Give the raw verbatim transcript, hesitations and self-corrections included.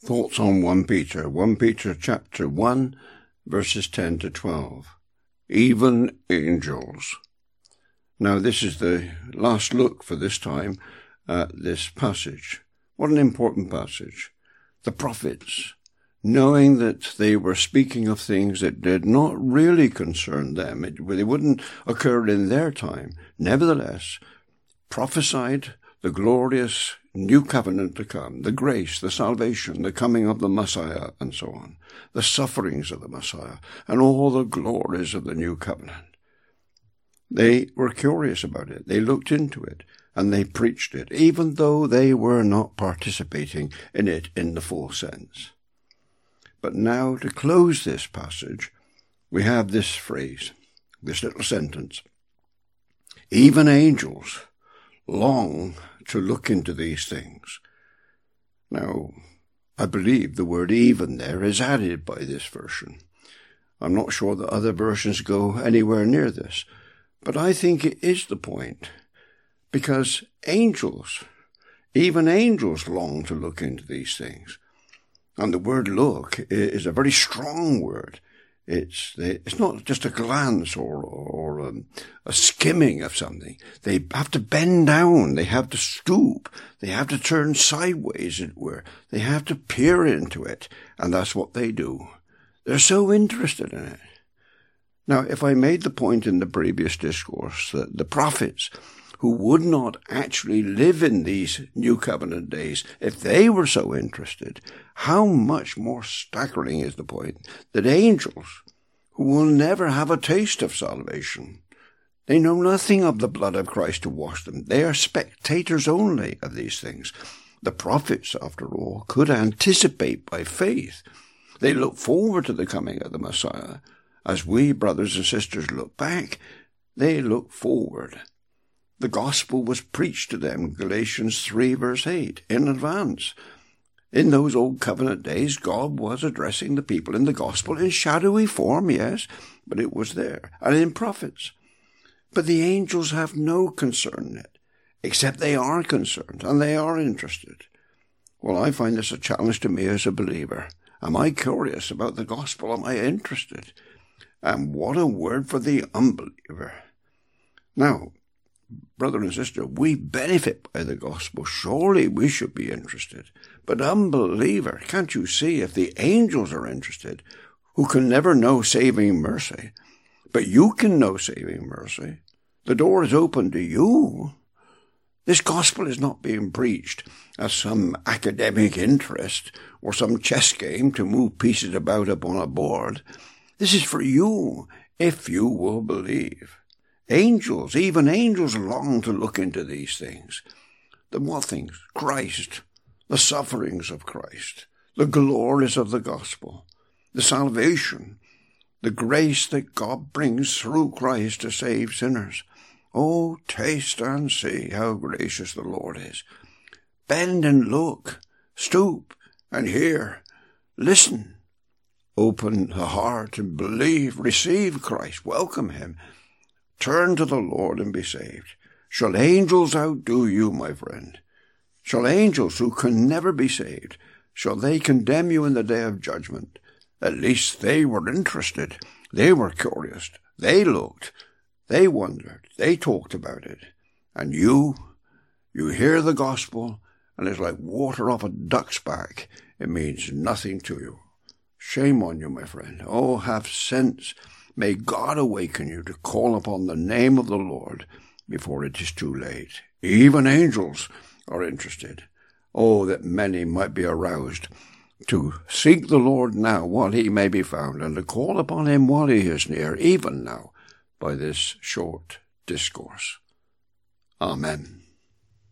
Thoughts on First Peter. First Peter chapter one, verses ten to twelve. Even angels. Now this is the last look for this time at this passage. What an important passage. The prophets, knowing that they were speaking of things that did not really concern them, it, they wouldn't occur in their time, nevertheless, prophesied the glorious new covenant to come, the grace, the salvation, the coming of the Messiah, and so on, the sufferings of the Messiah, and all the glories of the new covenant. They were curious about it. They looked into it, and they preached it, even though they were not participating in it in the full sense. But now, to close this passage, we have this phrase, this little sentence. Even angels long to look into these things. Now, I believe the word even there is added by this version. I'm not sure that other versions go anywhere near this, but I think it is the point, because angels, even angels long to look into these things. And the word look is a very strong word. It's it's not just a glance or or um, a skimming of something. They have to bend down. They have to stoop. They have to turn sideways, as it were. They have to peer into it, and that's what they do. They're so interested in it. Now, if I made the point in the previous discourse that the prophets, who would not actually live in these new covenant days, if they were so interested, how much more staggering is the point that angels, who will never have a taste of salvation, they know nothing of the blood of Christ to wash them. They are spectators only of these things. The prophets, after all, could anticipate by faith. They look forward to the coming of the Messiah. As we, brothers and sisters, look back, they look forward. The gospel was preached to them, Galatians three, verse eight, in advance. In those old covenant days, God was addressing the people in the gospel in shadowy form, yes, but it was there, and in prophets. But the angels have no concern in it, except they are concerned, and they are interested. Well, I find this a challenge to me as a believer. Am I curious about the gospel? Am I interested? And what a word for the unbeliever. Now, brother and sister, we benefit by the gospel. Surely we should be interested. But unbeliever, can't you see if the angels are interested, who can never know saving mercy, but you can know saving mercy? The door is open to you. This gospel is not being preached as some academic interest or some chess game to move pieces about upon a board. This is for you, if you will believe. Angels, even angels, long to look into these things. The what things? Christ, the sufferings of Christ, the glories of the gospel, the salvation, the grace that God brings through Christ to save sinners. Oh, taste and see how gracious the Lord is. Bend and look, stoop and hear, listen. Open the heart and believe, receive Christ, welcome him. Turn to the Lord and be saved. Shall angels outdo you, my friend? Shall angels who can never be saved, shall they condemn you in the day of judgment? At least they were interested. They were curious. They looked. They wondered. They talked about it. And you, you hear the gospel, and it's like water off a duck's back. It means nothing to you. Shame on you, my friend. Oh, have sense. May God awaken you to call upon the name of the Lord before it is too late. Even angels are interested. Oh, that many might be aroused to seek the Lord now while he may be found, and to call upon him while he is near, even now, by this short discourse. Amen.